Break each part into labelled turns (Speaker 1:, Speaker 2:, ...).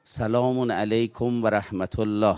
Speaker 1: سلام علیکم و رحمت الله.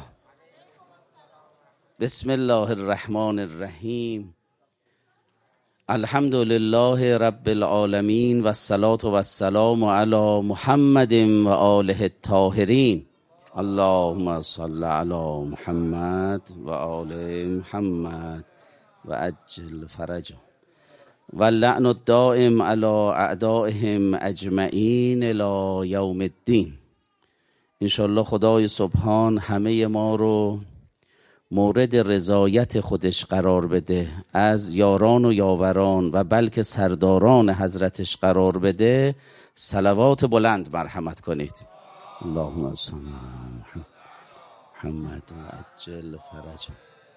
Speaker 1: بسم الله الرحمن الرحیم. الحمد لله رب العالمین و الصلاة و السلام علی محمد و آله الطاهرین. اللهم صل علی محمد و آل محمد و عجل فرجهم و اللعن الدائم علی اعدائهم اجمعین الی یوم الدین. انشالله خدای سبحان همه ما رو مورد رضایت خودش قرار بده، از یاران و یاوران و بلکه سرداران حضرتش قرار بده. صلوات بلند مرحمت کنید. اللهم صل علی محمد و عجل فرجهم.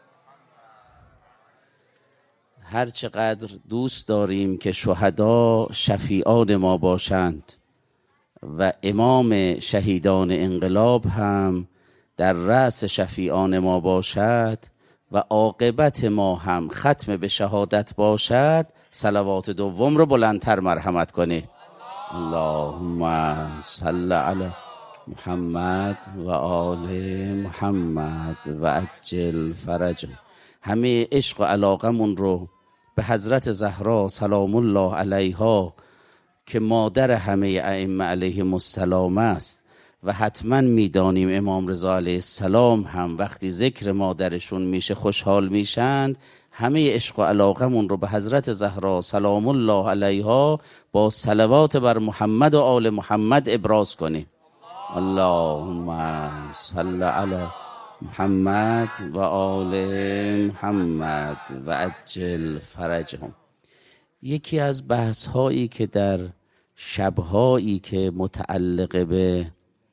Speaker 1: هر چقدر دوست داریم که شهدا شفیعان ما باشند و امام شهیدان انقلاب هم در رأس شفیعان ما باشد و عاقبت ما هم ختم به شهادت باشد، صلوات دوم رو بلندتر مرحمت کنید. اللهم صل علی محمد و آل محمد و عجل فرجهم. همه عشق و علاقمون رو به حضرت زهرا سلام الله علیها که مادر همه ائمه علیهم السلام است و حتما میدانیم امام رضا علیه السلام هم وقتی ذکر مادرشون میشه خوشحال میشند. همه عشق و علاقمون رو به حضرت زهرا سلام الله علیها با صلوات بر محمد و آل محمد ابراز کنیم. اللهم صل علی محمد و آل محمد و عجل فرجهم. یکی از بحث هایی که در شبهایی که متعلق به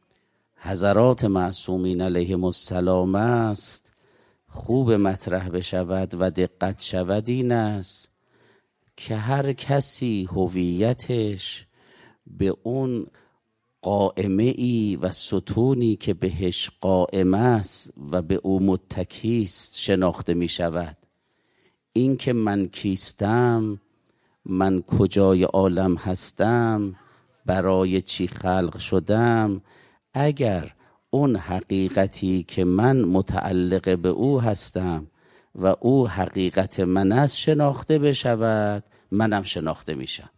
Speaker 1: حضرات معصومین علیهم السلام است خوب مطرح بشود و دقت شود این است که هر کسی هویتش به اون قائمه ای و ستونی که بهش قائم است و به او متکی است شناخته می شود. این که من کیستم، من کجای عالم هستم، برای چی خلق شدم، اگر اون حقیقتی که من متعلق به او هستم و او حقیقت من است شناخته بشود، منم شناخته میشم.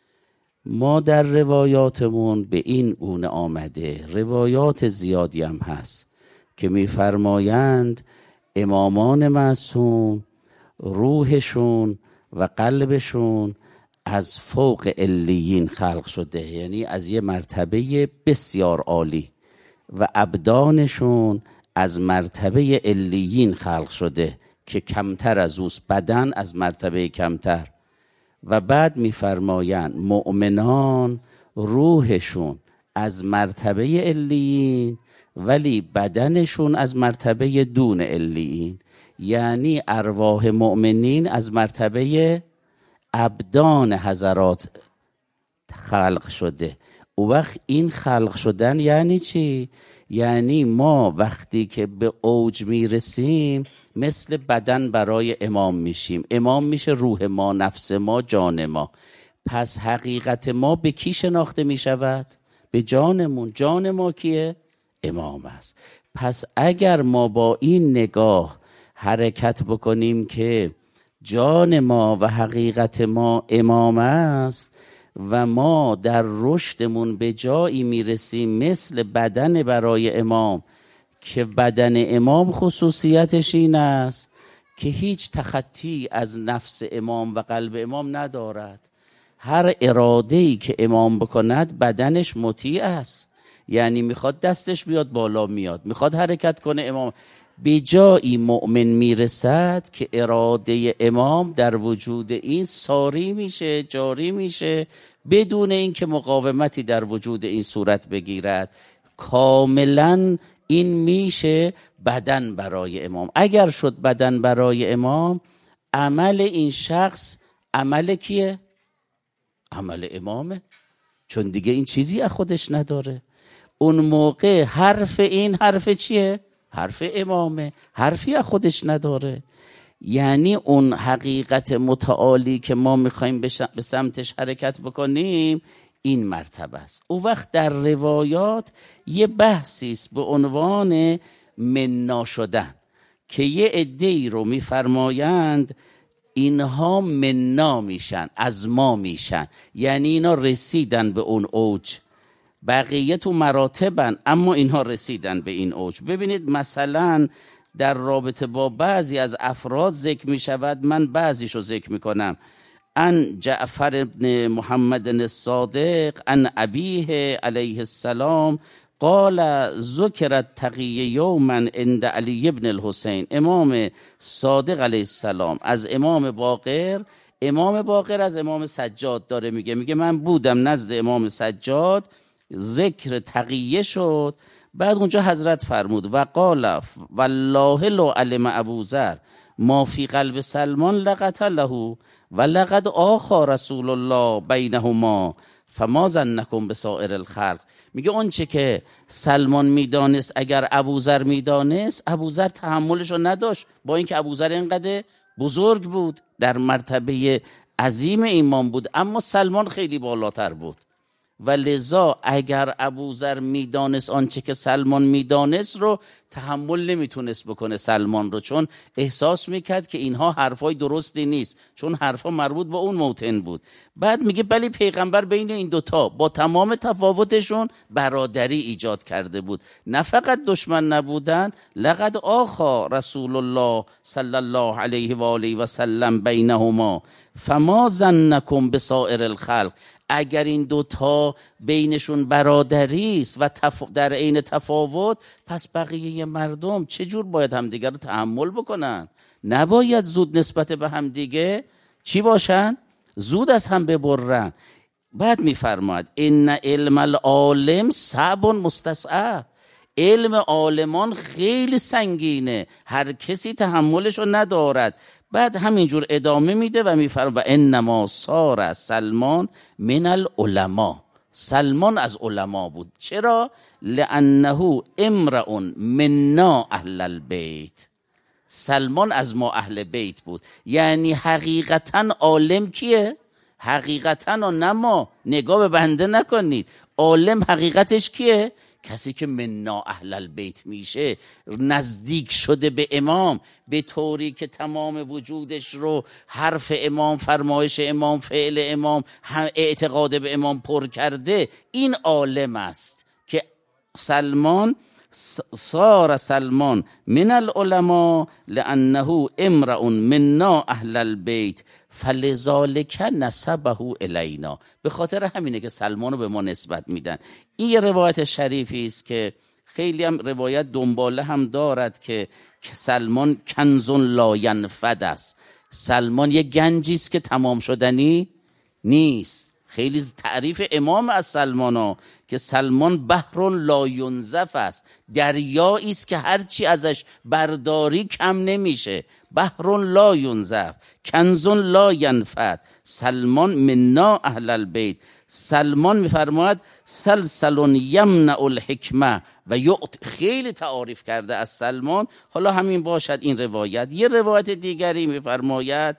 Speaker 1: ما در روایاتمون به این گونه آمده، روایات زیادی هم هست که میفرمایند امامان معصوم روحشون و قلبشون از فوق علیین خلق شده، یعنی از یه مرتبه بسیار عالی، و ابدانشون از مرتبه علیین خلق شده که کمتر از اوست، بدن از مرتبه کمتر. و بعد میفرمایند مؤمنان روحشون از مرتبه علیین ولی بدنشون از مرتبه دون علیین، یعنی ارواح مؤمنین از مرتبه ابدان حضرات خلق شده. او وقت این خلق شدن یعنی چی؟ یعنی ما وقتی که به اوج میرسیم مثل بدن برای امام میشیم. امام میشه روح ما، نفس ما، جان ما. پس حقیقت ما به کی شناخته میشود؟ به جانمون. جان ما کیه؟ امام است. پس اگر ما با این نگاه حرکت بکنیم که جان ما و حقیقت ما امام است و ما در رشدمون به جایی میرسیم مثل بدن برای امام که بدن امام خصوصیتش این است که هیچ تخطی از نفس امام و قلب امام ندارد. هر اراده‌ای که امام بکند بدنش مطیع است، یعنی میخواد دستش بیاد بالا میاد، میخواد حرکت کنه امام. به جایی مؤمن میرسد که اراده امام در وجود این ساری میشه، جاری میشه، بدون اینکه مقاومتی در وجود این صورت بگیرد. کاملا این میشه بدن برای امام. اگر شد بدن برای امام، عمل این شخص عمل کیه؟ عمل امامه، چون دیگه این چیزی از خودش نداره. اون موقع حرف این حرف چیه؟ حرف امامه، حرفی از خودش نداره. یعنی اون حقیقت متعالی که ما میخوایم به سمتش حرکت بکنیم، این مرتبه است. او وقت در روایات یه بحثی است به عنوان منا شدن که یه عده‌ای رو میفرمایند اینها منا میشن، از ما میشن، یعنی اینا رسیدن به اون اوج. بقیه تو مراتبن اما اینها رسیدن به این اوج. ببینید مثلا در رابطه با بعضی از افراد ذکر می شود، من بعضیشو ذکر می کنم. ان جعفر ابن محمد الصادق ان ابیه علیه السلام قال ذکرت تقی یوما عند علی ابن الحسین. امام صادق علیه السلام از امام باقر، امام باقر از امام سجاد داره میگه من بودم نزد امام سجاد، ذکر تقیه شد، بعد اونجا حضرت فرمود و قال والله لو علم ابوذر ما فی قلب سلمان لقتله و لقد آخى رسول الله بینهما فما ظنکم بسائر الخلق. میگه اون چه که سلمان میدانست اگر ابوذر میدانست، ابوذر تحملشو نداشت، با اینکه ابوذر اینقدر بزرگ بود، در مرتبه عظیم ایمان بود، اما سلمان خیلی بالاتر بود. و لذا اگر ابوذر میدانست آنچه که سلمان میدانست رو، تحمل نمیتونست بکنه سلمان رو، چون احساس میکرد که اینها حرفای درستی نیست، چون حرفا مربوط به اون موطن بود. بعد میگه ولی پیغمبر بین این دوتا با تمام تفاوتشون برادری ایجاد کرده بود، نه فقط دشمن نبودن. لقد آخى رسول الله صلی الله علیه و آله و سلم بینهما فما ظنکم بسائر الخلق. اگر این دوتا بینشون برادری است و در عین تفاوت، پس بقیه مردم چجور باید همدیگر رو تحمل بکنن؟ نباید زود نسبت به همدیگه چی باشن؟ زود از هم ببرن. بعد میفرماید ان علم العالم صعب مستصعب. علم عالمان خیلی سنگینه، هر کسی تحملشو ندارد. بعد همینجور ادامه میده و میفرماید و انما صار سلمان من العلماء. سلمان از علما بود. چرا؟ لانه امرؤ منا اهل البیت. سلمان از ما اهل بیت بود. یعنی حقیقتا عالم کیه؟ حقیقتا و نما، نگاه به بنده نکنید. عالم حقیقتش کیه؟ کسی که منا اهل البیت میشه، نزدیک شده به امام به طوری که تمام وجودش رو حرف امام، فرمایش امام، فعل امام، اعتقاد به امام پر کرده. این عالم است که سلمان صار سلمان من العلماء لانه امرؤ منا اهل البیت فلذلک نسبه الینا. به خاطر همینه که سلمان رو به ما نسبت میدن. این یه روایت شریفی است که خیلی هم روایت دنباله هم دارد که سلمان کنز لا ینفد است. سلمان یه گنجی است که تمام شدنی نیست. خیلی تعریف امام از سلمانا که سلمان بحر لا ینزف است، دریایی است که هرچی ازش برداری کم نمیشه. بحر لا ینزف، کنز لا ینفد. سلمان منا اهل البیت. سلمان میفرماید سلسل یمنع الحکمه و خیلی تعریف کرده از سلمان. حالا همین باشد این روایت. یه روایت دیگری میفرماید،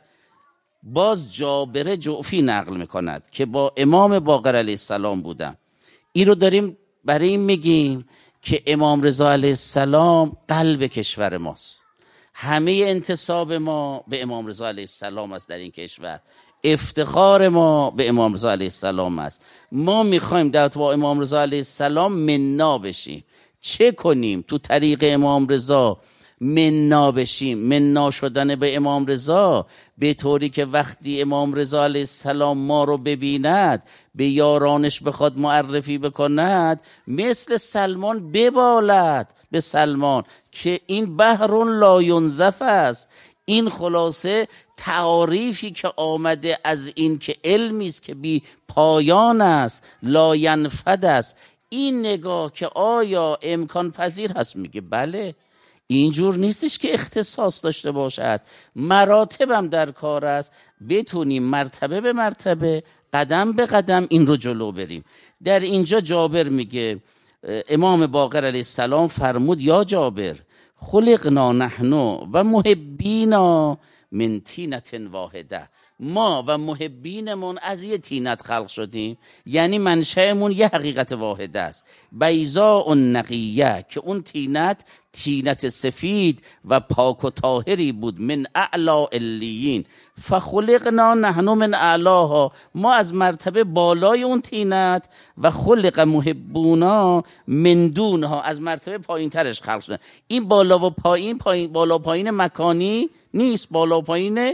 Speaker 1: باز جابر جعفی نقل میکند که با امام باقر علیه السلام بودم. این رو داریم برای این میگیم که امام رضا علیه السلام قلب کشور ماست. همه انتساب ما به امام رضا علیه السلام است در این کشور. افتخار ما به امام رضا علیه السلام است. ما میخوایم در با امام رضا علیه السلام منا بشیم. چه کنیم تو طریق امام رضا منا بشیم؟ منا شدن به امام رضا به طوری که وقتی امام رضا علیه السلام ما رو ببیند، به یارانش بخواد معرفی بکند، مثل سلمان ببالد به سلمان که این بحر لا ینزف است. این خلاصه تعریفی که آمده از این که علمی است که بی پایان است، لا ینفد است. این نگاه که آیا امکان پذیر هست؟ میگه بله. اینجور نیستش که اختصاص داشته باشد، مراتبم در کار است، بتونیم مرتبه به مرتبه، قدم به قدم این رو جلو بریم. در اینجا جابر میگه امام باقر علیه السلام فرمود یا جابر خلقنا نحن و محبینا من طینة واحده. ما و محبینمون از یه طینت خلق شدیم، یعنی منشأمون یه حقیقت واحد است، بیضاء نقیه، که اون طینت سفید و پاک و طاهری بود، من اعلی علیین، فخلقنا نحن من اعلاها، ما از مرتبه بالای اون طینت، و خلق محبونا من دونها، از مرتبه پایین ترش خلق شدن. این بالا و پایین بالا و پایین مکانی نیست، بالا و پایین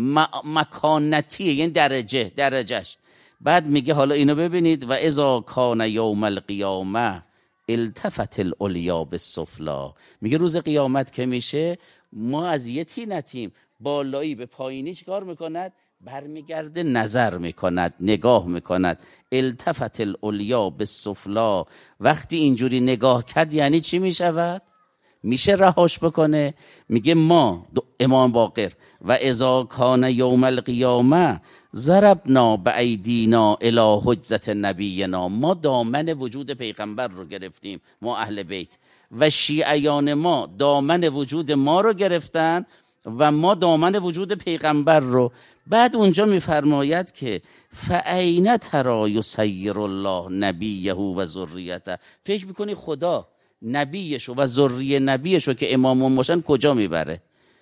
Speaker 1: مکانتیه، یعنی درجهش. بعد میگه حالا اینو ببینید، و اذا کان یوم القیامه التفت العلیا بالسفلی، میگه روز قیامت که میشه ما از یه طینتیم، بالایی به پایینی چیکار میکند؟ برمیگرده، نظر میکند، نگاه میکند. التفت العلیا بالسفلی، وقتی اینجوری نگاه کرد یعنی چی میشود؟ میشه رهاش بکنه. میگه ما امام باقر، و اذا کان یوم القیامه ضربنا بایدینا الی حجزة نبینا، ما دامن وجود پیغمبر رو گرفتیم، ما اهل بیت، و شیعیان ما دامن وجود ما رو گرفتن و ما دامن وجود پیغمبر رو. بعد اونجا میفرماید که فأین تری یسیر الله نبیه و ذریته، فکر میکنی خدا نبیشو و ذریه نبیشو که امامون باشن کجا میبره؟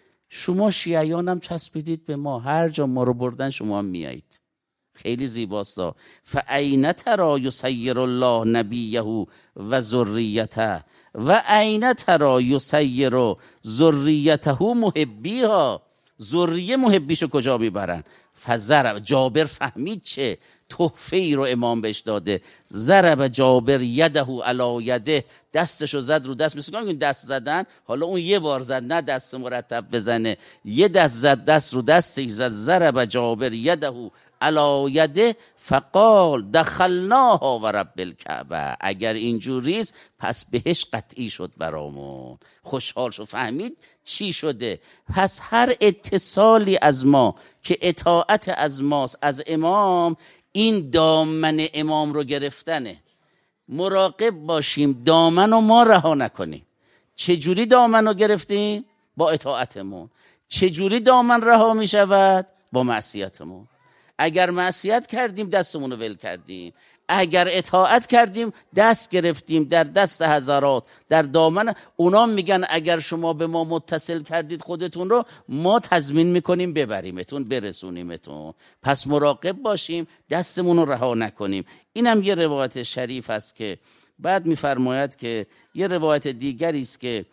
Speaker 1: شما شیعیان هم چسبیدید به ما، هر جا ما رو بردن شما هم میایید. خیلی زیباست. فأین تری یسیر الله نبیه و ذریته و این تری یسیر ذریته محبیها، ذریه محبیشو کجا میبرن؟ فضرب، جابر فهمید چه تحفه ای رو امام بهش داده. ضرب جابر یده علی یده، دستشو زد رو دست، مثل که دست زدن، حالا اون یه بار زد، نه دست مرتب بزنه، یه دست زد، دست رو دستش زد. ضرب جابر یده علی یده فقال دخلناها و رب الکعبه، اگر اینجوریست پس بهش قطعی شد برامون. خوشحال شد، فهمید چی شده. پس هر اتصالی از ما که اطاعت از ماست، از امام، این دامن امام رو گرفتنه. مراقب باشیم دامن رو ما رها نکنیم. چجوری دامن رو گرفتیم؟ با اطاعتمون. چجوری دامن رها می شود؟ با معصیتمون. اگر معصیت کردیم دستمون رو ول کردیم، اگر اطاعت کردیم دست گرفتیم در دست حضرات، در دامن اونا. میگن اگر شما به ما متصل کردید خودتون رو، ما تضمین میکنیم ببریمتون، برسونیمتون. پس مراقب باشیم دستمون رو رها نکنیم. اینم یه روایت شریف است که بعد میفرماید که یه روایت دیگری است که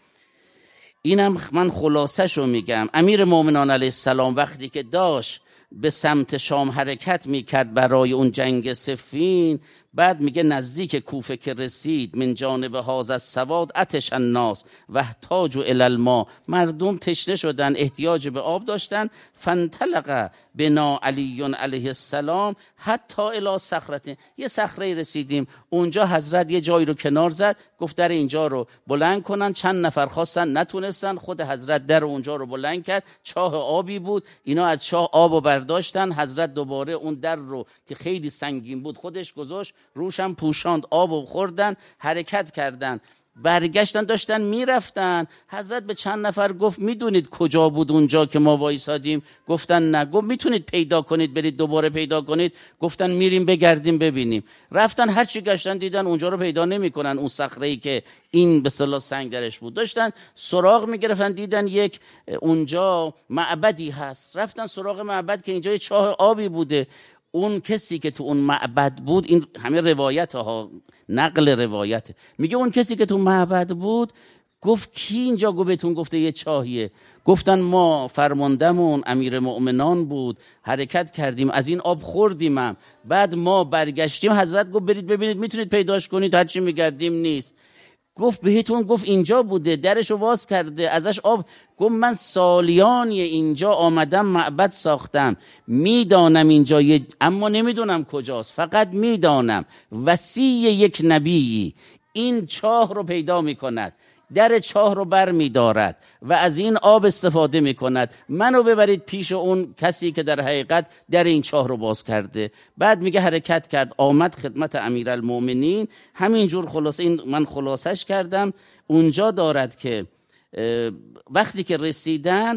Speaker 1: اینم من خلاصش رو میگم. امیر مومنان علیه السلام وقتی که داشت به سمت شام حرکت میکرد برای اون جنگ صفین، بعد میگه نزدیک کوفه که رسید، من جانب هذا السواد عطش الناس و احتاجوا الی الماء، مردم تشنه شدن، احتیاج به آب داشتن. فانطلق بنا علی علیه السلام حتی الی صخره، یه صخره رسیدیم، اونجا حضرت یه جایی رو کنار زد، گفت در اینجا رو بلند کنن. چند نفر خواستن نتونستن، خود حضرت در اونجا رو بلند کرد. چاه آبی بود، اینا از چاه آبو برداشتن. حضرت دوباره اون در رو که خیلی سنگین بود خودش گذاشت، روشم پوشاند، آبو خوردن، حرکت کردن، برگشتن، داشتن میرفتن. حضرت به چند نفر گفت میدونید کجا بود اونجا که ما وایسادیم؟ گفتن نه. گفت میتونید پیدا کنید برید دوباره پیدا کنید؟ گفتن میریم بگردیم ببینیم. رفتن هرچی گشتن دیدن اونجا رو پیدا نمیکنن، اون صخره‌ای که این به اصطلاح سنگ درش بود. داشتن سراغ میگرفتن، دیدن یک اونجا معبدی هست، رفتن سراغ معبد که اینجا چاه آبی بوده. اون کسی که تو اون معبد بود، این همه روایت ها، نقل روایت، میگه اون کسی که تو معبد بود گفت کی اینجا بهتون گفته یه چاهیه؟ گفتن ما فرماندمون امیر مؤمنان بود، حرکت کردیم از این آب خوردیم، بعد ما برگشتیم، حضرت گفت برید ببینید میتونید پیداش کنید، هرچی میگردیم نیست. گفت بهتون گفت اینجا بوده، درشو باز کرده ازش آب. گفت من سالیانی اینجا آمدم معبد ساختم، میدانم اینجا اما نمیدونم کجاست، فقط میدانم وصی یک نبی این چاه رو پیدا میکند، در چاه رو بر میدارد و از این آب استفاده میکند، منو ببرید پیش اون کسی که در حقیقت در این چاه رو باز کرده. بعد میگه حرکت کرد، آمد خدمت امیرالمومنین. همینجور خلاصه، این من خلاصش کردم. اونجا دارد که وقتی که رسیدن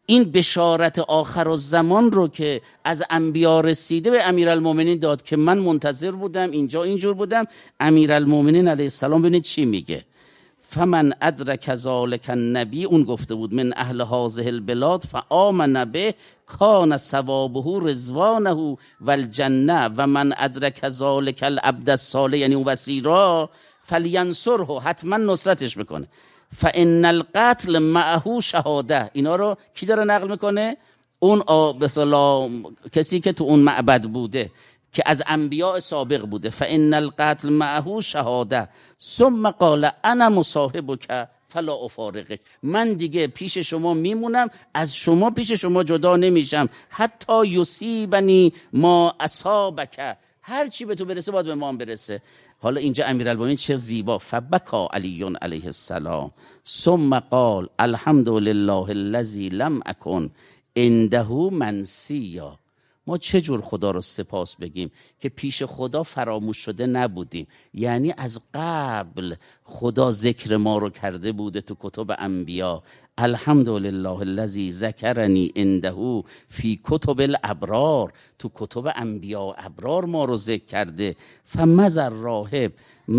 Speaker 1: این بشارت آخر الزمان رو که از انبیا رسیده به امیرالمومنین داد که من منتظر بودم، اینجا اینجور بودم. امیرالمومنین علیه السلام ببینید چی میگه: فمن ادرک ذلک النبی، اون گفته بود، من اهل هذه البلاد فآمن به کان ثوابه رضوانه والجنه و من ادرک ذلک العبد الصالح، یعنی اون وسیرا، فلینصره، حتما نصرتش بکنه. فان القتل معه شهاده. اینا رو کی داره نقل میکنه؟ اون بسلا کسی که تو اون معبد بوده که از انبیاء سابق بوده. فان القتل معه شهاده ثم قال انا مصاحبک فلا افارقک، من دیگه پیش شما میمونم، از شما پیش شما جدا نمیشم، حتی یصیبنی ما اصابک، هر چی به تو برسه باید به ما برسه. حالا اینجا امیرالمومنین چه زیبا: فبکا علی علیه السلام ثم قال الحمد لله الذی لم اکن عنده منسیا. ما چه جور خدا رو سپاس بگیم که پیش خدا فراموش شده نبودیم. یعنی از قبل خدا ذکر ما رو کرده بوده تو کتب انبیا. الحمد لله الذی ذکرنی عنده فی کتب الابرار، تو کتب انبیا و ابرار ما رو ذکر کرده. فمذر راهب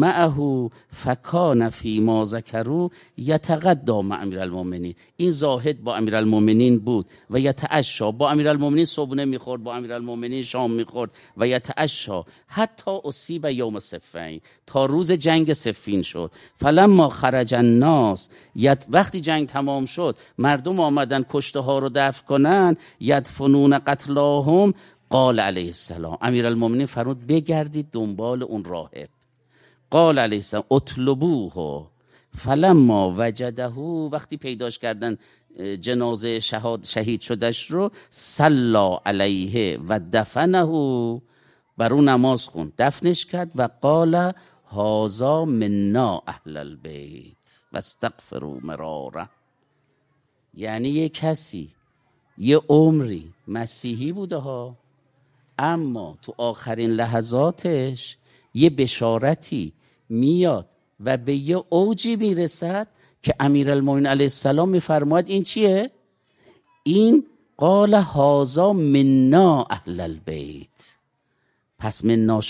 Speaker 1: معه فکان فی ما ذکروا یتغدا مع امیرالمومنین. این زاهد با امیرالمومنین بود و یتعشا، با امیرالمومنین صبحونه میخورد، با امیرالمومنین شام میخورد و یتعشا حتی اصیب یوم صفین، تا روز جنگ صفین شد. فلما خرج الناس، وقتی جنگ تمام شد مردم آمدن کشته ها رو دفن کنن، یدفنون قتلاهم، قال علیه السلام، امیرالمومنین فرمود بگردید دنبال اون راهب. قال علیه السلام اطلبوه فلما وجده، وقتی پیداش کردن جنازه شهید شدش رو، صلی علیه و دفنه، بر اون نماز خوند، دفنش کرد. و قال هذا منا اهل البیت و استغفروا مرارا. یعنی یه کسی یه عمری مسیحی بوده ها، اما تو آخرین لحظاتش یه بشارتی میاد و به یه اوجی میرسد که امیرالمومنین علیه السلام میفرماید این چیه؟ این قال هذا منا اهل البیت. پس منا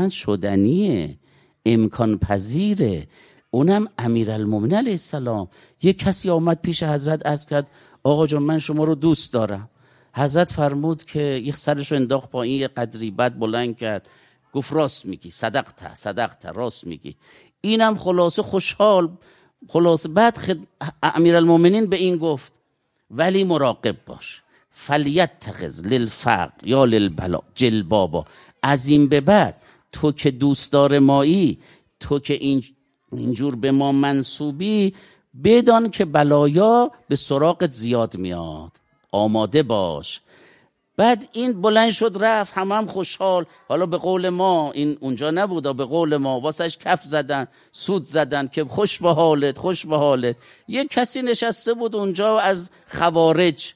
Speaker 1: شدنیه، امکان پذیره. اونم امیرالمومنین علیه السلام. یه کسی آمد پیش حضرت عرض کرد آقا جان من شما رو دوست دارم. حضرت فرمود که یک سرشو انداخت پایین، یه قدری بعد بلند کرد، گفت راست میگی، صدقت، راست میگی. اینم خلاصه خوشحال، خلاصه بعد امیرالمومنین به این گفت ولی مراقب باش، فلیتخذ للفقر یا للبلا جلبابا. از این به بعد تو که دوستدار مایی، تو که اینجور به ما منسوبی، بدان که بلایا به سراغت زیاد میاد، آماده باش. بعد این بلند شد رفت، هم خوشحال. حالا به قول ما، این اونجا نبودا، به قول ما واسش کف زدن، سود زدن که خوش به حالت. یه کسی نشسته بود اونجا از خوارج،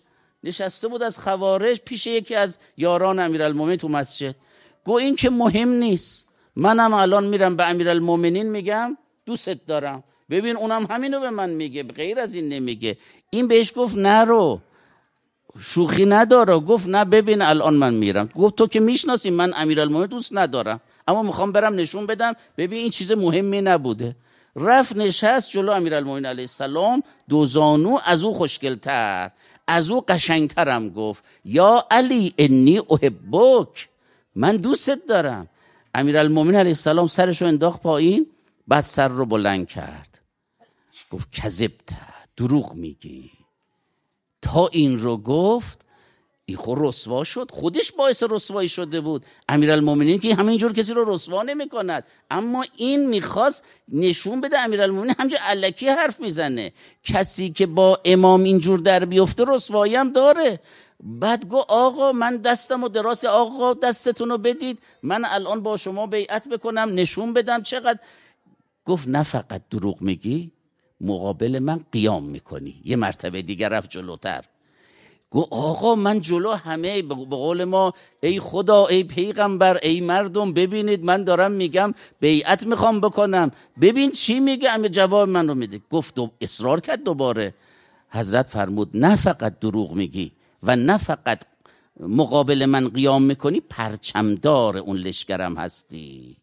Speaker 1: پیش یکی از یاران امیرالمومنین تو مسجد. گو این که مهم نیست، منم الان میرم به امیرالمومنین میگم دوست دارم، ببین اونم همینو به من میگه، غیر از این نمیگه. این بهش گفت نرو، شوخی نداره. گفت نه ببین الان من میرم. گفت تو که میشناسی من امیرالمومنین دوست ندارم، اما میخوام برم نشون بدم ببین این چیز مهمی نبوده. رفت نشست جلو امیرالمومنین علیه السلام، دو زانو از او خوشگلتر، از او قشنگترم گفت یا علی انی احبک، من دوستت دارم. امیرالمومنین علیه السلام سرشو انداخت پایین، بعد سر رو بلند کرد، گفت کذبت، دروغ میگی. تا این رو گفت این خود رسوا شد، خودش باعث رسوایی شده بود. امیرالمومنین که همینجور کسی رو رسوا نمی کند، اما این میخواست نشون بده امیرالمومنین همینجور الکی حرف میزنه، کسی که با امام اینجور در بیفته رسوایی هم داره. بعد گفت آقا من دستمو دراز، آقا دستتونو بدید من الان با شما بیعت بکنم، نشون بدم چقدر. گفت نه فقط دروغ میگی، مقابل من قیام میکنی. یه مرتبه دیگر رفت جلوتر، گفت آقا من جلو همه، به قول ما ای خدا، ای پیغمبر، ای مردم، ببینید من دارم میگم بیعت میخوام بکنم، ببین چی میگه. جواب من رو میده. گفت اصرار کرد دوباره. حضرت فرمود نه فقط دروغ میگی و نه فقط مقابل من قیام میکنی، پرچمدار اون لشکرم هستی.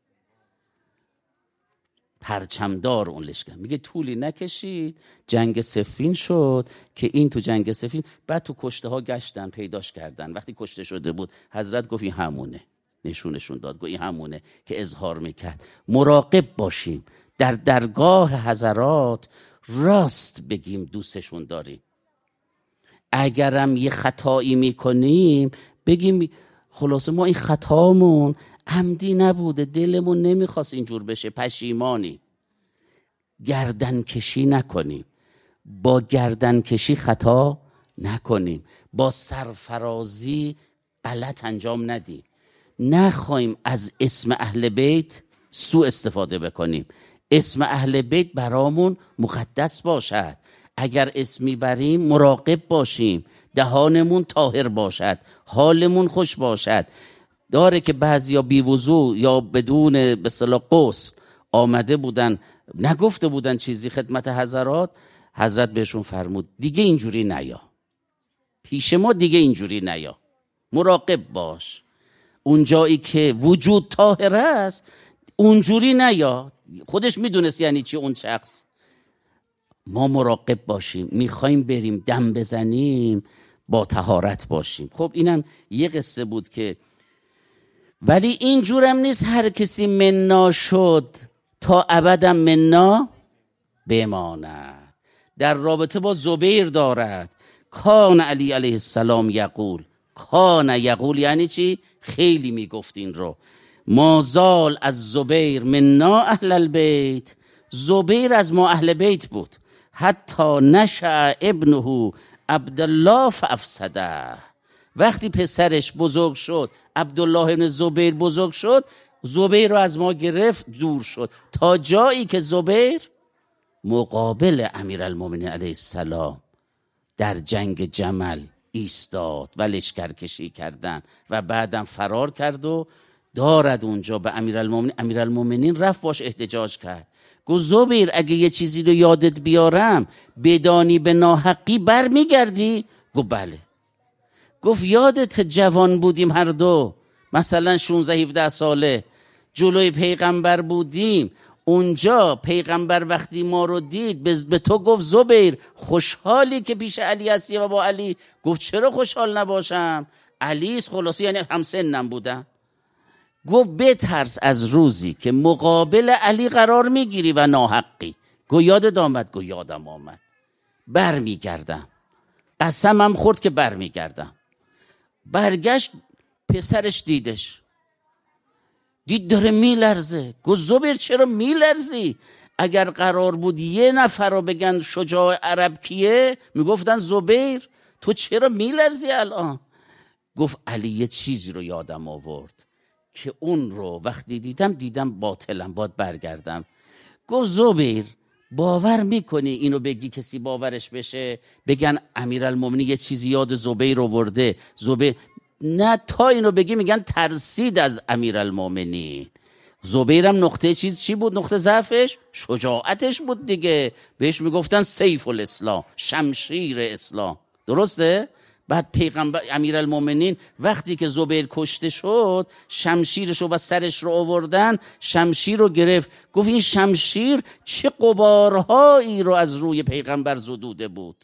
Speaker 1: پرچمدار اون لشکر. میگه طولی نکشید جنگ صفین شد که این تو جنگ صفین بعد تو کشته ها گشتن پیداش کردن. وقتی کشته شده بود حضرت گفت این همونه، نشونشون داد گفت این همونه که اظهار میکرد. مراقب باشیم در درگاه حضرات راست بگیم دوستشون داریم. اگرم یه خطایی میکنیم بگیم خلاصه ما این خطامون عمدی نبوده، دلمون نمیخواست اینجور بشه، پشیمانی. گردن کشی نکنیم، با گردن کشی خطا نکنیم، با سرفرازی غلط انجام ندیم، نخواهیم از اسم اهل بیت سوء استفاده بکنیم. اسم اهل بیت برامون مقدس باشد. اگر اسمی بریم مراقب باشیم، دهانمون طاهر باشد، حالمون خوش باشد. داره که بعضیا بی وضو یا بدون به اصطلاح غسل آمده بودن، نگفته بودن چیزی خدمت حضرات، حضرت بهشون فرمود دیگه اینجوری نیا، پیش ما دیگه اینجوری نیا، مراقب باش. اون جایی که وجود طاهر است اونجوری نیا. خودش میدونست یعنی چی اون شخص. ما مراقب باشیم، میخوایم بریم دم بزنیم با طهارت باشیم. خب اینم یه قصه بود که، ولی اینجورم نیست هر کسی منا شد تا ابدم منا بماند. در رابطه با زبیر دارد کان علی علیه السلام یقول، کان یقول یعنی چی؟ خیلی میگفت این رو. مازال از زبیر منا اهل البیت، زبیر از ما اهل بیت بود. حتی نشأ ابنه عبدالله فافسده، وقتی پسرش بزرگ شد عبدالله ابن زبیر بزرگ شد، زبیر رو از ما گرفت دور شد، تا جایی که زبیر مقابل امیرالمومنین علیه السلام در جنگ جمل ایستاد و لشکر کشی کردن و بعدم فرار کرد و دارد اونجا به امیرالمومنین. امیرالمومنین رفت باش احتجاج کرد، گفت زبیر اگه یه چیزی رو یادت بیارم بدانی به ناحقی بر میگردی؟ گفت بله. گفت یادت جوان بودیم هر دو، مثلا 16-17 ساله جلوی پیغمبر بودیم، اونجا پیغمبر وقتی ما رو دید به تو گفت زبیر خوشحالی که پیش علی هستی و با علی؟ گفت چرا خوشحال نباشم، علی خلاصی یعنی همسنم بودم. گفت بترس از روزی که مقابل علی قرار میگیری و ناحقی. گفت یادت آمد؟ گفت یادم آمد، بر میگردم، قسمم خورد که بر میگردم. برگشت پسرش دیدش، دید داره میلرزه. گفت زبیر چرا میلرزی؟ اگر قرار بود یه نفر رو بگن شجاع عرب کیه میگفتن زبیر، تو چرا میلرزی الان؟ گفت علی یه چیزی رو یادم آورد که اون رو وقتی دیدم باطلم، باید برگردم. گفت زبیر باور میکنی اینو بگی کسی باورش بشه، بگن امیرالمومنین یه چیزی یاد زبیر آورده، زبیر نه، تا اینو بگی میگن ترسید از امیرالمومنین. زبیرم نقطه چیز چی بود؟ نقطه ضعفش شجاعتش بود دیگه، بهش میگفتن سیف الاسلام، شمشیر اسلام، درسته؟ بعد پیغمبر امیرالمومنین وقتی که زبیر کشته شد شمشیرشو و سرش رو آوردن، شمشیر رو گرفت، گفت این شمشیر چه غبارهایی رو از روی پیغمبر زدوده بود.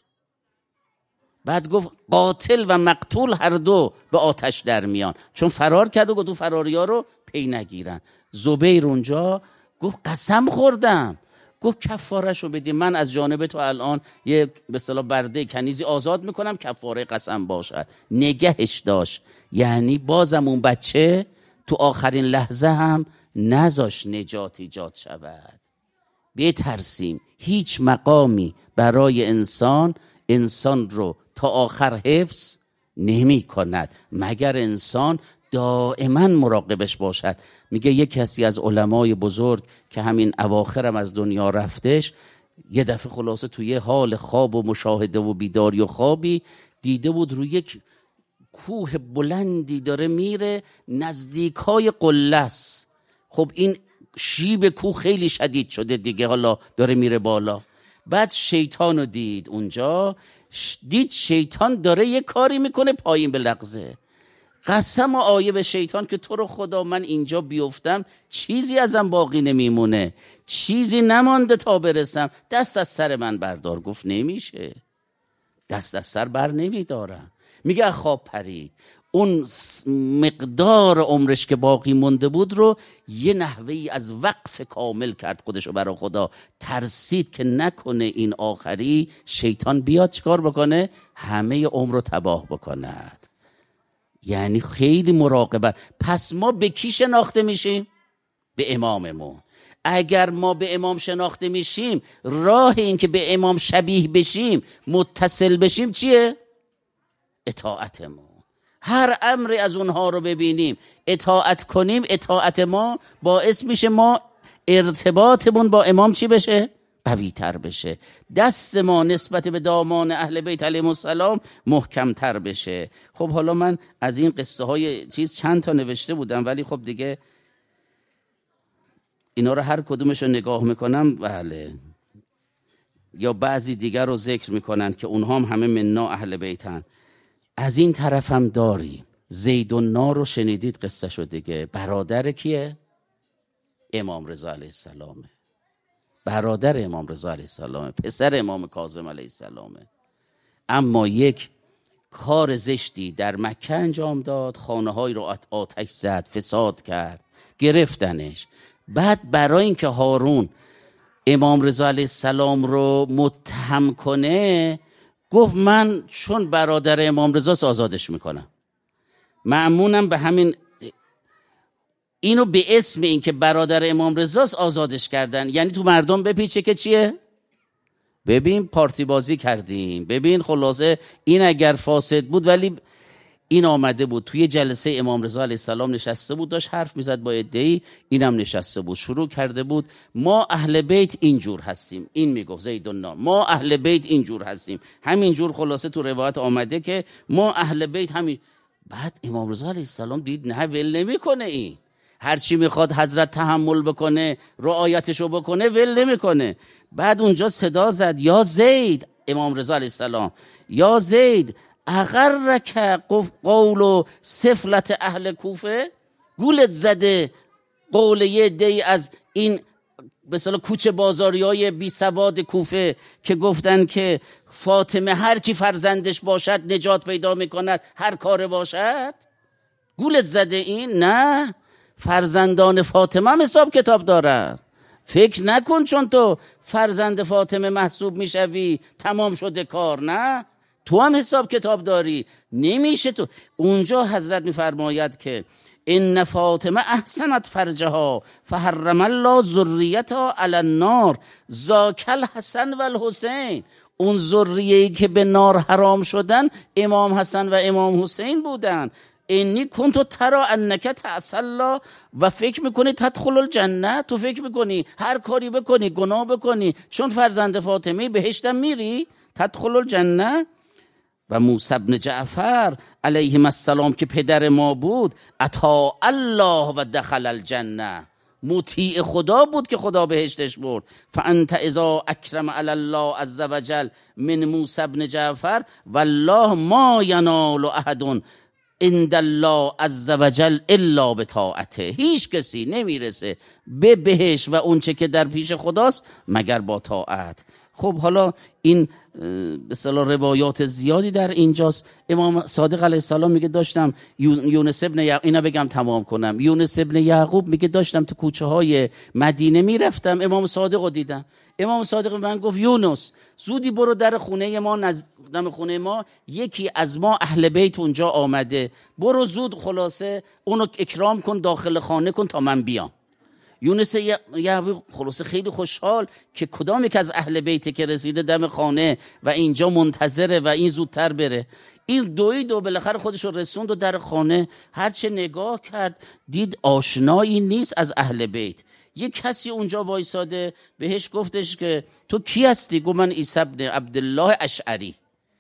Speaker 1: بعد گفت قاتل و مقتول هر دو به آتش در میان، چون فرار کرد و گفت فراری ها رو پی نگیرن. زبیر اونجا گفت قسم خوردم. گفت کفارش رو بدیم، من از جانب تو الان یه به اصطلاح برده کنیزی آزاد میکنم کفاره قسم باشد. نگهش داشت، یعنی بازم اون بچه تو آخرین لحظه هم نذاش نجات ایجاد شود. بترسیم، هیچ مقامی برای انسان رو تا آخر حفظ نمی کند مگر انسان دائما مراقبش باشد. میگه یک کسی از علمای بزرگ که همین اواخرم از دنیا رفتش، یه دفعه خلاصه توی حال خواب و مشاهده و بیداری و خوابی دیده بود روی یک کوه بلندی داره میره، نزدیکای قله است. خب این شیب کوه خیلی شدید شده دیگه، حالا داره میره بالا. بعد شیطان رو دید اونجا، دید شیطان داره یه کاری میکنه پایین به لغزه. قسم و آیه به شیطان که تو رو خدا من اینجا بیفتم چیزی ازم باقی نمیمونه، چیزی نمانده تا برسم، دست از سر من بردار. گفت نمیشه، دست از سر بر نمیدارم. میگه خواب پرید، اون مقدار عمرش که باقی مونده بود رو یه نحوهی از وقف کامل کرد خودشو برای خدا. ترسید که نکنه این آخری شیطان بیاد چیکار بکنه؟ همه عمر رو تباه بکند. یعنی خیلی مراقبت. پس ما به کی شناخته میشیم؟ به اماممون. اگر ما به امام شناخته میشیم، راه این که به امام شبیه بشیم، متصل بشیم چیه؟ اطاعتمون. هر امری از اونها رو ببینیم اطاعت کنیم، اطاعت ما باعث میشه ما ارتباطمون با امام چی بشه؟ قوی تر بشه. دست ما نسبت به دامان اهل بیت علیهم السلام محکم تر بشه. خب حالا من از این قصه های چند تا نوشته بودم، ولی خب دیگه اینا رو هر کدومش رو نگاه میکنم، بله، یا بعضی دیگر رو ذکر میکنن که اونها هم همه مننا اهل بیتن. از این طرف هم داری زیدالنار رو شنیدید قصه شد دیگه. برادر کیه؟ امام رضا علیه السلامه. برادر امام رضا علیه السلامه، پسر امام کاظم علیه السلامه. اما یک کار زشتی در مکه انجام داد، خانه‌های رو آتش زد، فساد کرد، گرفتنش. بعد برای اینکه هارون امام رضا علیه السلام رو متهم کنه، گفت من چون برادر امام رضاست آزادش میکنم. مأمونم به همین اینو به اسم این که برادر امام رضاست آزادش کردن. یعنی تو مردم بپیچه که چیه؟ ببین پارتی بازی کردیم، ببین خلاصه این اگر فاسد بود، ولی این آمده بود توی جلسه امام رضا علیه السلام نشسته بود، داشت حرف میزد با عده‌ای، اینم نشسته بود شروع کرده بود ما اهل بیت اینجور هستیم. این میگفت زیدالنار ما اهل بیت اینجور هستیم، همینجور خلاصه تو روایت آمده که ما اهل بیت همین. بعد امام رضا علیه السلام دید نه ول نمیکنه، این هرچی میخواد حضرت تحمل بکنه، رعایتشو بکنه، ول نمیکنه. بعد اونجا صدا زد یا زید، امام رضا علیه السلام، یا زید اغرک قول و سفلت اهل کوفه، گولت زده قول یه دی از این به اصطلاح کوچه بازاریای بی سواد کوفه که گفتن که فاطمه هر کی فرزندش باشد نجات پیدا میکند، هر کار باشد. گولت زده این؟ نه، فرزندان فاطمه هم حساب کتاب دارن. فکر نکن چون تو فرزند فاطمه محسوب میشوی تمام شده کار. نه، تو هم حساب کتاب داری. نمیشه تو. اونجا حضرت میفرماید که ان فاطمه احسنت فرجها فحرم الله ذریتها علی النار ذاک الحسن و الحسین. اون ذریه‌ای که به نار حرام شدن امام حسن و امام حسین بودن. انی کنت ترى انک تعصی الله و فکر میکنی تدخل الجنه، تو فکر میکنی هر کاری بکنی گناه بکنی چون فرزند فاطمه بهشتم میری، تدخل الجنه. و موسی بن جعفر علیهم السلام که پدر ما بود، اطاع الله و دخل الجنه، مطیع خدا بود که خدا بهشتش برد. فانت اذا اکرم علی الله عز وجل من موسی بن جعفر والله ما ینال احد عند الله عز وجل الا بطاعته. هیچ کسی نمیرسه به بهشت و اون چه که در پیش خداست مگر با طاعت. خب حالا این به اصطلاح روایات زیادی در اینجاست. امام صادق علیه السلام میگه داشتم یونس ابن یعقوب، اینا بگم تمام کنم، یونس ابن یعقوب میگه داشتم تو کوچه های مدینه میرفتم، امام صادق رو دیدم. امام صادق من گفت یونس زودی برو در خونه ما، نزدیک خونه ما یکی از ما اهل بیت اونجا آمده، برو زود خلاصه اونو اکرام کن، داخل خانه کن تا من بیام. یونس یعقوب خلاصه خیلی خوشحال که کدام یک از اهل بیت که رسیده دم خانه و اینجا منتظره و این زودتر بره. این دوید و بالاخره خودش رو رسوند و در خانه هرچه نگاه کرد دید آشنایی نیست از اهل بیت. یک کسی اونجا وایساده، بهش گفتش که تو کی هستی؟ گفت من عیسی بن عبدالله اشعری،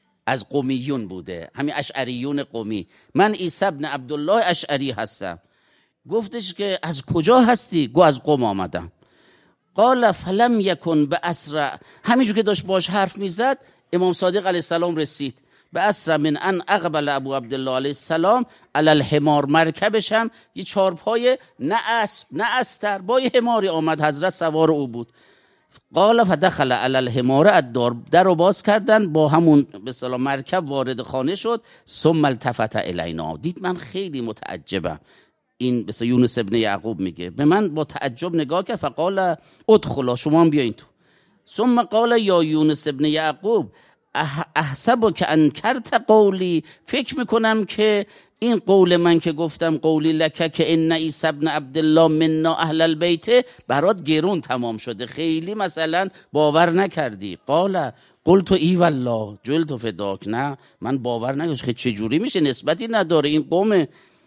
Speaker 1: از قمیون بوده، همین اشعریون قمی، من عیسی بن عبدالله اشعری هستم. گفتش که از کجا هستی؟ گفت از قم آمدم. قال فلم یکن باسرع، همینجور که داشت باش حرف میزد امام صادق علیه السلام رسید. باسرع من ان اقبل ابو عبدالله علیه السلام علی الحمار، مرکبش هم یه چارپای نه اسب نه استر، با یه حماری آمد، حضرت سوار او بود. قال فدخل علی الحمار الدار، در رو باز کردن، با همون به اصطلاح مرکب وارد خانه شد. ثم التفت الینا، دید من خیلی متعجبم. این مثل یونس ابن یعقوب میگه به من با تعجب نگاه کرد. فقال ادخلا، شما هم بیاین تو. ثم قال یا یونس ابن یعقوب احسب که انکرت قولی، فکر میکنم که این قول من که گفتم قولی لکه که ان عیسی ابن عبدالله منا اهل البیت برات گرون تمام شده، خیلی مثلا باور نکردی. قال قلت ای والله جلت فداک، نه من باور نکردم، چه جوری میشه، نسبتی نداره این قوم.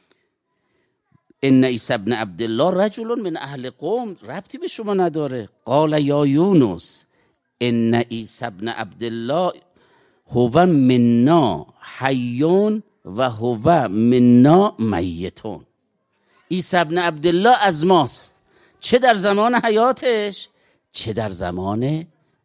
Speaker 1: ان عیسی ابن عبدالله رجل من اهل قوم، ربطی به شما نداره. قال یا یونس ان عیسی ابن عبدالله هو منا حیون و هو منا میتون. عیسی ابن عبدالله از ماست، چه در زمان حیاتش چه در زمان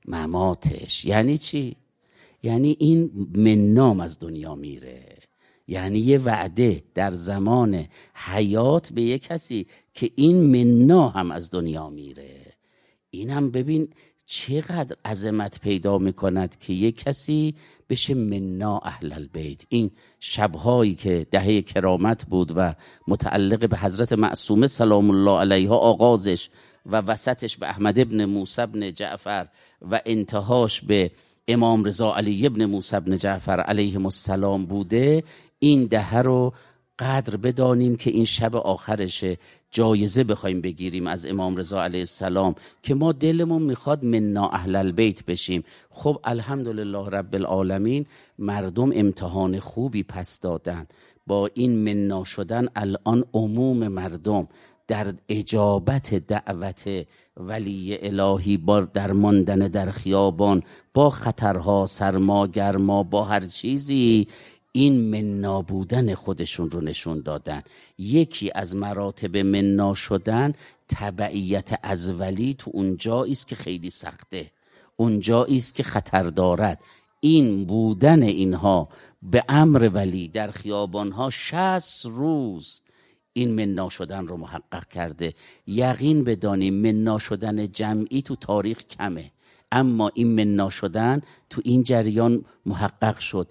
Speaker 1: مماتش. یعنی چی؟ یعنی این منام از دنیا میره، یعنی یه وعده در زمان حیات به یه کسی که این منا هم از دنیا میره. این هم ببین چقدر عظمت پیدا میکند که یه کسی بشه منا اهل البیت. این شبهایی که دهه کرامت بود و متعلق به حضرت معصومه سلام الله علیها آغازش و وسطش به احمد ابن موسی ابن جعفر و انتهاش به امام رضا علی ابن موسی ابن جعفر علیهم السلام بوده، این دهه رو قدر بدانیم که این شب آخرشه، جایزه بخوایم بگیریم از امام رضا علیه السلام که ما دلمون میخواد منا اهل البیت بشیم. خب الحمدلله رب العالمین، مردم امتحان خوبی پس دادن. با این منا شدن الان عموم مردم در اجابت دعوت ولی الهی، با در ماندن در خیابان، با خطرها، سرما گرما، با هر چیزی، این منا بودن خودشون رو نشون دادن. یکی از مراتب منا شدن تبعیت از ولی تو اون جایی است که خیلی سخته، اون جایی است که خطر دارد. این بودن اینها به امر ولی در خیابانها 60 روز این منا شدن رو محقق کرده. یقین بدانیم منا شدن جمعی تو تاریخ کمه، اما این منا شدن تو این جریان محقق شد.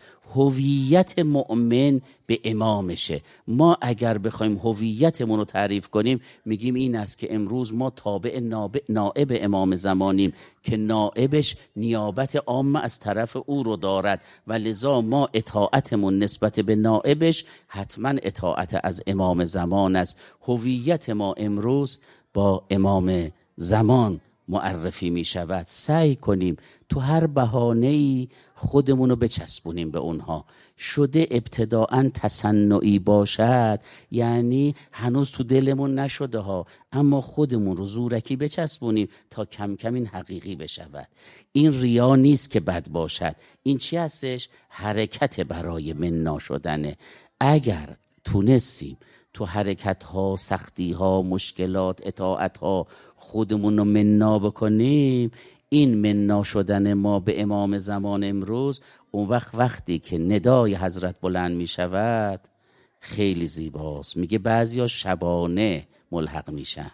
Speaker 1: هویت مؤمن به امامشه. ما اگر بخوایم هویتمون رو تعریف کنیم میگیم این است که امروز ما تابع نائب امام زمانیم که نائبش نیابت عامه از طرف او رو دارد و لذا ما اطاعتمون نسبت به نائبش حتما اطاعت از امام زمان است. هویت ما امروز با امام زمان معرفی می شود. سعی کنیم تو هر بهانه‌ای خودمون رو بچسبونیم به اونها. شده ابتداعاً تصنعی باشد، یعنی هنوز تو دلمون نشده ها، اما خودمون رو زورکی بچسبونیم تا کم کم این حقیقی بشود. این ریا نیست که بد باشد، این چی هستش؟ حرکت برای منا شدنه. اگر تونستیم تو حرکت ها، سختی ها، مشکلات، اطاعت ها خودمون رو منا بکنیم، این منا شدن ما به امام زمان امروز، اون وقتی که ندای حضرت بلند می شود خیلی زیباست. میگه بعضیا شبانه ملحق میشن،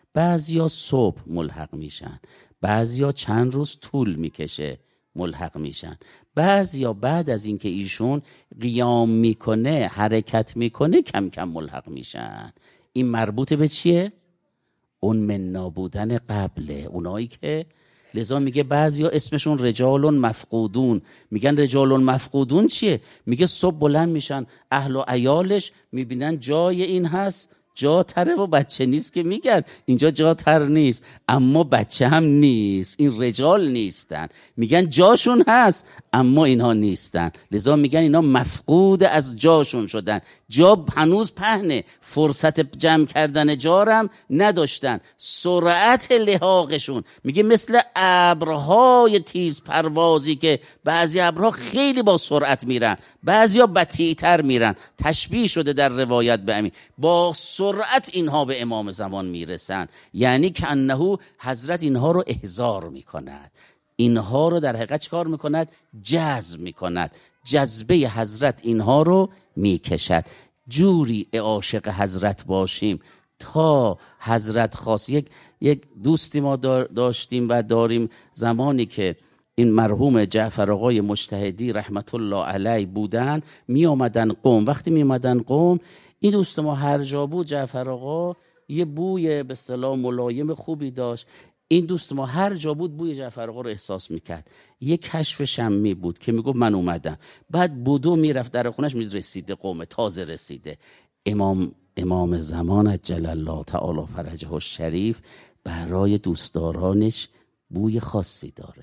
Speaker 1: بعضیا صبح ملحق میشن، بعضیا چند روز طول میکشه ملحق میشن، بعضیا بعد از اینکه ایشون قیام میکنه، حرکت میکنه، کم کم ملحق میشن. این مربوط به چیه؟ اون منا بودن قبله، اونایی که لذا میگه بعضیا اسمشون رجال مفقودون. میگن رجال مفقودون چیه؟ میگه صبح بلند میشن، اهل و عیالش میبینن جای این هست، جا تره و بچه نیست که میگن اینجا جا تر نیست، اما بچه هم نیست، این رجال نیستن. میگن جاشون هست اما اینها نیستن، لذا میگن اینا مفقود از جاشون شدن. جا هنوز پهنه، فرصت جمع کردن جارم نداشتن، سرعت لحاقشون میگه مثل ابرهای تیز پروازی که بعضی ابرها خیلی با سرعت میرن، بعضیا بطیئتر میرن. تشبیه شده در روایت به همین با سرعت اینها به امام زمان میرسن، یعنی که انه حضرت اینها رو احضار میکند، اینها رو در حقیقت چکار میکند؟ جذب میکند، جذبه حضرت اینها رو میکشد. جوری عاشق حضرت باشیم تا حضرت خواست. یک دوستی ما داشتیم و داریم، زمانی که این مرحوم جعفر آقای مجتهدی رحمت الله علیه بودن، می آمدن قم. وقتی می آمدن قم، این دوست ما هر جا بود جعفر آقا یه بوی به اصطلاح ملایم خوبی داشت. این دوست ما هر جا بود بوی جعفر آقا رو احساس میکرد. یه کشف شمی بود که میگفت من اومدم. بعد بودو میرفت در خونش، می رسیده قم، تازه رسیده. امام زمان عجل الله تعالی فرجه الشریف برای دوستدارانش بوی خاصی داره.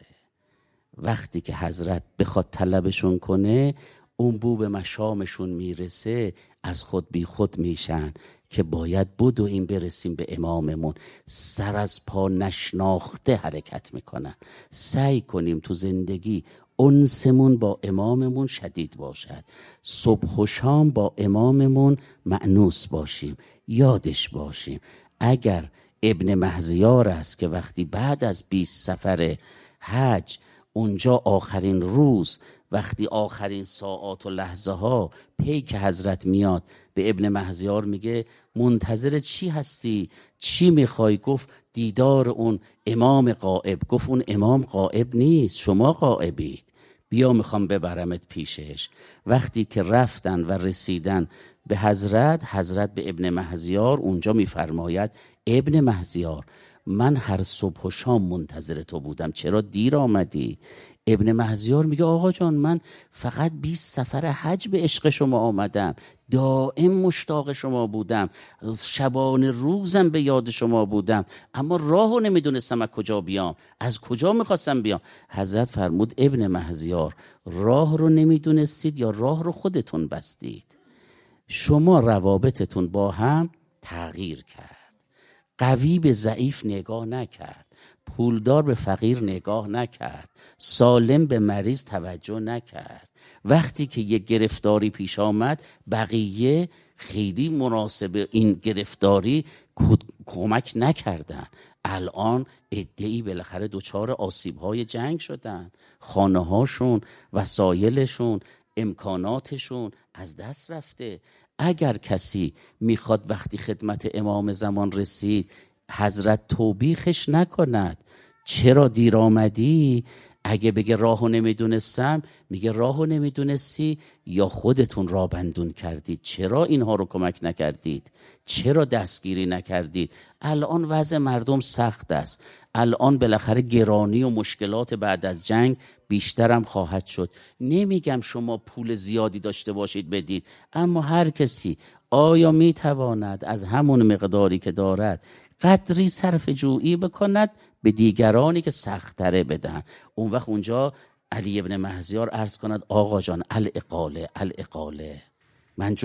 Speaker 1: وقتی که حضرت بخواد طلبشون کنه، اون بو به مشامشون میرسه، از خود بی خود میشن که باید بدو این برسیم به اماممون. سر از پا نشناخته حرکت میکنن. سعی کنیم تو زندگی انسمون با اماممون شدید باشد، صبح و شام با اماممون مأنوس باشیم، یادش باشیم. اگر ابن مهزیار است که وقتی بعد از 20 سفر حج، اونجا آخرین روز، وقتی آخرین ساعات و لحظه ها پیک حضرت میاد، به ابن مهزیار میگه منتظر چی هستی؟ چی میخوای؟ گفت دیدار اون امام غائب. گفت اون امام غائب نیست، شما غائبید، بیا میخوام ببرمت پیشش. وقتی که رفتن و رسیدن به حضرت به ابن مهزیار اونجا میفرماید ابن مهزیار، من هر صبح و شام منتظر تو بودم، چرا دیر آمدی؟ ابن مهزیار میگه آقا جان، من فقط 20 سفر حج به عشق شما آمدم، دائم مشتاق شما بودم، شبانه روزم به یاد شما بودم، اما راهو نمیدونستم از کجا بیام، از کجا میخواستم بیام. حضرت فرمود ابن مهزیار، راه رو نمیدونستید یا راه رو خودتون بستید؟ شما روابطتون با هم تغییر کرد. قوی به ضعیف نگاه نکرد، پولدار به فقیر نگاه نکرد، سالم به مریض توجه نکرد. وقتی که یک گرفتاری پیش آمد، بقیه خیلی مناسب این گرفتاری کمک نکردن. الان عده‌ای بالاخره دچار آسیب‌های جنگ شدن، خانه‌هاشون، وسایلشون، امکاناتشون از دست رفته. اگر کسی میخواد وقتی خدمت امام زمان رسید حضرت توبیخش نکند، چرا دیر آمدی؟ اگه بگه راهو نمیدونستم، میگه راهو نمیدونستی یا خودتون راه بندون کردید؟ چرا اینها رو کمک نکردید؟ چرا دستگیری نکردید؟ الان وضع مردم سخت است، الان بالاخره گرانی و مشکلات بعد از جنگ بیشترم خواهد شد. نمیگم شما پول زیادی داشته باشید بدید، اما هر کسی آیا میتواند از همون مقداری که دارد قدری صرف جویی بکند به دیگرانی که سخت‌تره بدن؟ اون وقت اونجا علی ابن مهزیار عرض کند آقا جان الاقاله الاقاله، من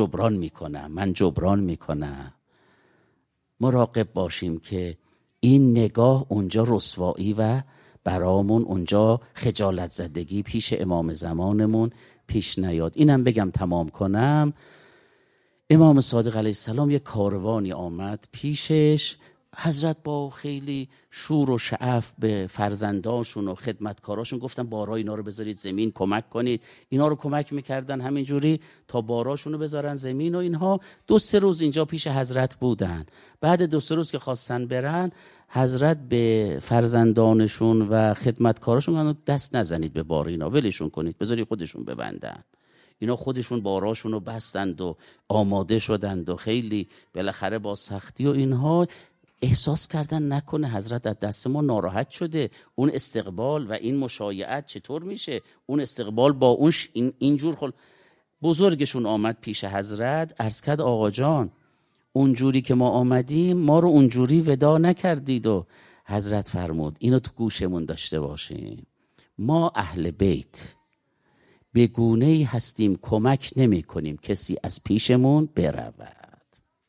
Speaker 1: جبران میکنم. مراقب باشیم که این نگاه اونجا رسوایی و برامون اونجا خجالت زدگی پیش امام زمانمون پیش نیاد. اینم بگم تمام کنم. امام صادق علیه السلام یک کاروانی آمد پیشش. حضرت با خیلی شور و شعف به فرزنداشون و خدمتکاراشون گفتن بارا اینا رو بذارید زمین، کمک کنید. اینا رو کمک میکردن همینجوری تا باراشون رو بذارن زمین و اینها 2-3 روز اینجا پیش حضرت بودن. بعد 2-3 روز که خواستن برن، حضرت به فرزندانشون و خدمتکاراشون گفتن دست نزنید به بار اینا، ولشون کنید، بذارید خودشون ببندن. اینا خودشون باراشون رو بستند و آماده شدند و خیلی بالاخره با سختی و اینها احساس کردن نکنه حضرت از دست ما ناراحت شده. اون استقبال و این مشایعت چطور میشه؟ اون استقبال با اون اینجور بزرگشون آمد پیش حضرت، عرض کرد آقا جان اونجوری که ما آمدیم ما رو اونجوری ودا نکردید. و حضرت فرمود اینو تو گوشمون داشته باشیم، ما اهل بیت به گونه‌ای هستیم کمک نمی کنیم کسی از پیشمون برود.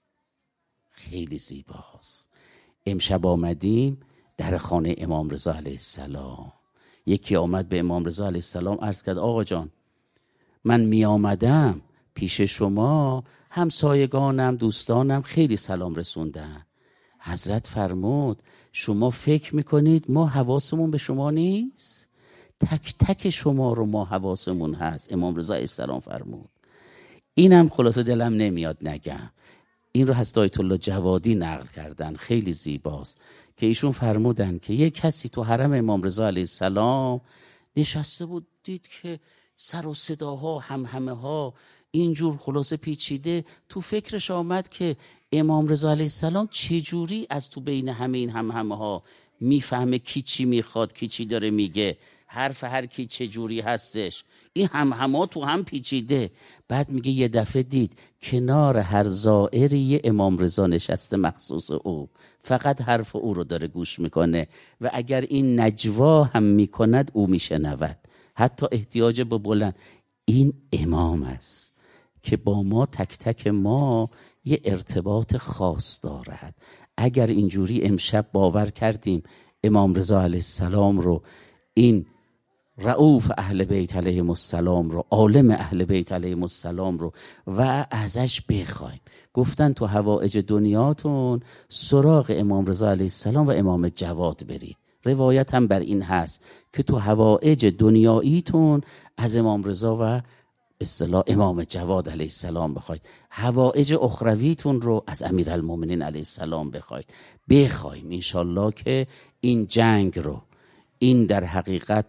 Speaker 1: خیلی زیباست. امشب آمدیم در خانه امام رضا علیه السلام. یکی آمد به امام رضا علیه السلام عرض کرد آقا جان من می آمدم پیش شما همسایگانم دوستانم خیلی سلام رسوندن. حضرت فرمود شما فکر میکنید ما حواسمون به شما نیست؟ تک تک شما رو ما حواسمون هست. امام رضا علیه السلام فرمود. اینم خلاصه دلم نمیاد نگم. این رو حضرت آیت الله جوادی نقل کردن، خیلی زیباست، که ایشون فرمودن که یک کسی تو حرم امام رضا علیه السلام نشسته بود، دید که سر و صداها همهمه ها اینجور خلاصه پیچیده. تو فکرش آمد که امام رضا علیه السلام چجوری از تو بین همه این همهمه ها میفهمه کی چی میخواد، کی چی داره میگه، حرف هر کی چجوری هستش، این همهمه تو هم پیچیده. بعد میگه یه دفعه دید کنار هر زائری یه امام رضا نشسته مخصوص او، فقط حرف او رو داره گوش میکنه و اگر این نجوا هم میکند او میشنود، حتی احتیاج به بلند. این امام است که با ما تک تک ما یه ارتباط خاص دارد. اگر اینجوری امشب باور کردیم امام رضا علیه السلام رو، این رؤوف اهل بیت علیهم السلام رو، عالم اهل بیت علیهم السلام رو و ازش بخوایم. گفتن تو حوائج دنیاتون سراغ امام رضا علیه السلام و امام جواد برید. روایت هم بر این هست که تو حوائج دنیاییتون از امام رضا و اصطلاح امام جواد علیه السلام بخواید. حوائج اخرویتون رو از امیرالمومنین علیه السلام بخوایم انشالله که این جنگ رو، این در حقیقت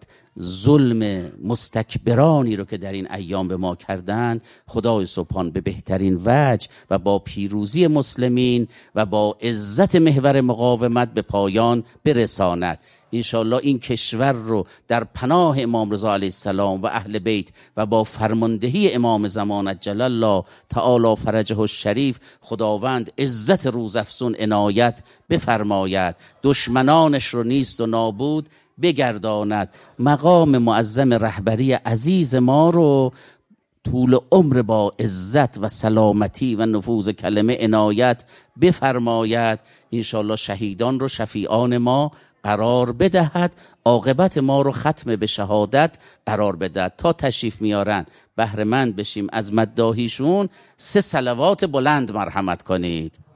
Speaker 1: ظلم مستکبرانی رو که در این ایام به ما کردن، خدای سبحان به بهترین وجه و با پیروزی مسلمین و با عزت محور مقاومت به پایان برساند. انشالله این کشور رو در پناه امام رضا علیه السلام و اهل بیت و با فرماندهی امام زمان عجل الله تعالی فرجه الشریف خداوند عزت روزافزون عنایت بفرماید، دشمنانش رو نیست و نابود بگرداند، مقام معظم رهبری عزیز ما رو طول عمر با عزت و سلامتی و نفوذ کلمه عنایت بفرماید. انشالله شهیدان رو شفیعان ما قرار بدهد، عاقبت ما رو ختم به شهادت قرار بدهد. تا تشریف میارن بهره مند بشیم از مداحیشون. 3 صلوات بلند مرحمت کنید.